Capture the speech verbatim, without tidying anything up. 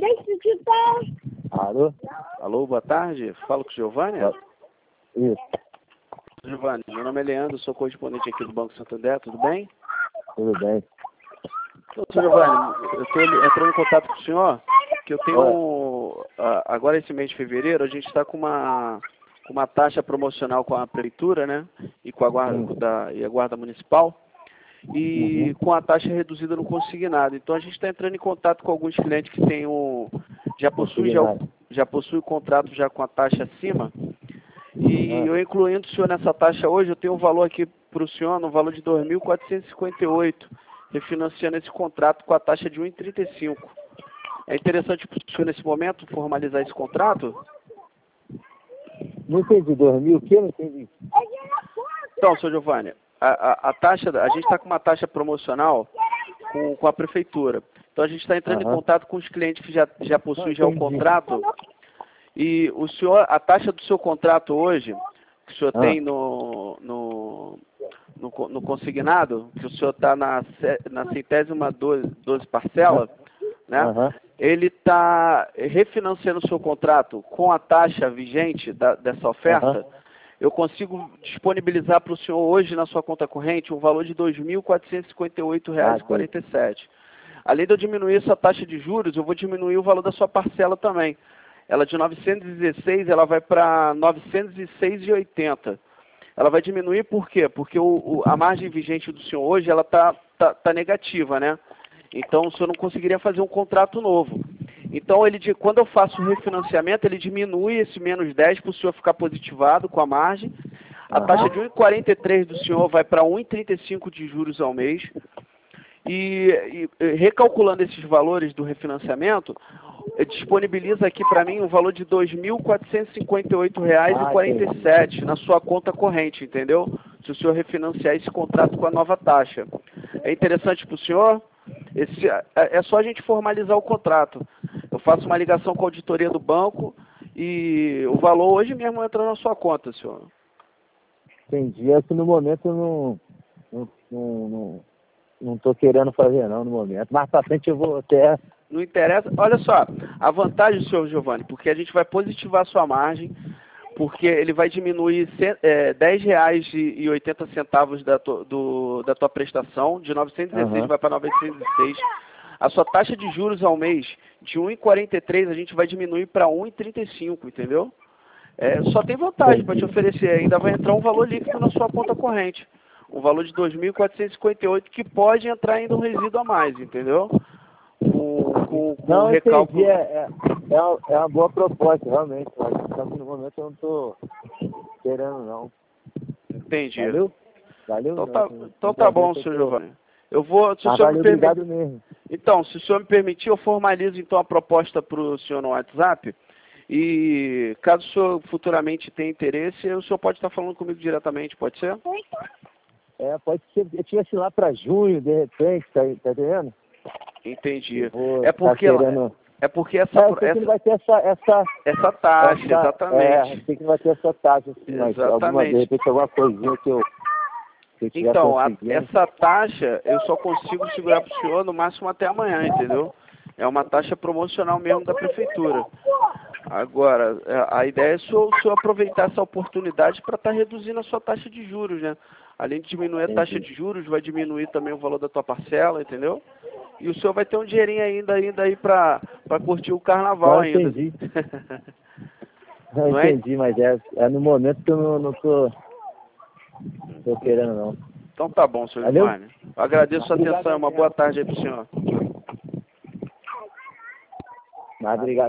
Alô? Alô, boa tarde. Falo com o Giovanni? Isso. Giovanni, meu nome é Leandro, sou correspondente aqui do Banco Santander, tudo bem? Tudo bem. Então, Giovanni, eu estou entrando em contato com o senhor, que eu tenho, agora esse mês de fevereiro, a gente está com uma, com uma taxa promocional com a prefeitura, né, e com a guarda, da, e a guarda municipal, e uhum. com a taxa reduzida no consignado. Então a gente está entrando em contato com alguns clientes que têm um, já possuem já, já possui o contrato já com a taxa acima, e eu incluindo o senhor nessa taxa hoje, eu tenho um valor aqui para o senhor, no valor de dois mil quatrocentos e cinquenta e oito reais, refinanciando esse contrato com a taxa de um vírgula trinta e cinco. É interessante para o senhor nesse momento formalizar esse contrato? Não entendi, dois mil o quê? Não entendi. Então, senhor Giovanni, a, a, a taxa, a gente está com uma taxa promocional com, com a prefeitura. Então a gente está entrando uhum. em contato com os clientes que já, já possuem já o contrato. E o senhor, a taxa do seu contrato hoje, que o senhor ah. tem no, no, no, no consignado, que o senhor está na, na centésima doze, doze parcela, né? Uhum. Ele está refinanciando o seu contrato com a taxa vigente da, dessa oferta. Uhum. Eu consigo disponibilizar para o senhor hoje na sua conta corrente um valor de dois mil quatrocentos e cinquenta e oito reais e quarenta e sete centavos. Além de eu diminuir essa taxa de juros, eu vou diminuir o valor da sua parcela também. Ela de novecentos e dezesseis, ela vai para novecentos e seis reais e oitenta centavos. Ela vai diminuir por quê? Porque o, o, a margem vigente do senhor hoje, ela está tá, tá negativa, né? Então, o senhor não conseguiria fazer um contrato novo. Então, ele, quando eu faço o refinanciamento, ele diminui esse menos dez para o senhor ficar positivado com a margem. A uhum. taxa de um vírgula quarenta e três do senhor vai para um vírgula trinta e cinco de juros ao mês. E, e recalculando esses valores do refinanciamento, disponibiliza aqui para mim um valor de dois mil quatrocentos e cinquenta e oito reais e quarenta e sete centavos na sua conta corrente, entendeu? Se o senhor refinanciar esse contrato com a nova taxa. É interessante para o senhor? Esse, é só a gente formalizar o contrato. Eu faço uma ligação com a auditoria do banco e o valor hoje mesmo entra na sua conta, senhor. Entendi. É que no momento eu não... não, não, não... Não estou querendo fazer não no momento. Mais para frente eu vou até... Não interessa. Olha só, a vantagem, senhor Giovanni, porque a gente vai positivar a sua margem, porque ele vai diminuir é, dez reais e oitenta centavos da, tu, do, da tua prestação, de novecentos e dezesseis uhum. vai para novecentos e seis. A sua taxa de juros ao mês, de um vírgula quarenta e três, a gente vai diminuir para um vírgula trinta e cinco, entendeu? É, só tem vantagem para te oferecer. Ainda vai entrar um valor líquido na sua conta corrente. Um valor de dois mil quatrocentos e cinquenta e oito, que pode entrar ainda um resíduo a mais, entendeu? Com, com, com não, recálculo. Entendi. É, é, é, uma, é uma boa proposta, realmente. Mas no momento eu não estou querendo, não. Entendi. Valeu? Valeu? Então tá, então tá bom, senhor Giovanni. Eu vou... Se ah, o senhor valeu, me permitir... obrigado mesmo. Então, se o senhor me permitir, eu formalizo então a proposta para o senhor no WhatsApp. E caso o senhor futuramente tenha interesse, o senhor pode estar falando comigo diretamente, pode ser? É, pode ser, eu tivesse lá para junho, de repente, tá, tá entendendo? Entendi. É porque, tá querendo... é porque essa... É, eu sei essa... que não vai ter essa... Essa, essa taxa, essa, exatamente. É, eu sei que não vai ter essa taxa, assim, mas alguma, de repente alguma coisinha que eu... Que eu então, a, essa taxa eu só consigo segurar para o senhor no máximo até amanhã, entendeu? É uma taxa promocional mesmo da prefeitura. Agora, a ideia é o senhor, o senhor aproveitar essa oportunidade para estar tá reduzindo a sua taxa de juros, né? Além de diminuir a taxa de juros, vai diminuir também o valor da tua parcela, entendeu? E o senhor vai ter um dinheirinho ainda, ainda aí para curtir o carnaval não, ainda. Entendi. não, não entendi, é? mas é, é no momento que eu não, não tô, tô querendo, não. Então tá bom, senhor Giovanni. Eu agradeço a sua atenção. Uma boa tarde aí para o senhor. Mas, obrigado.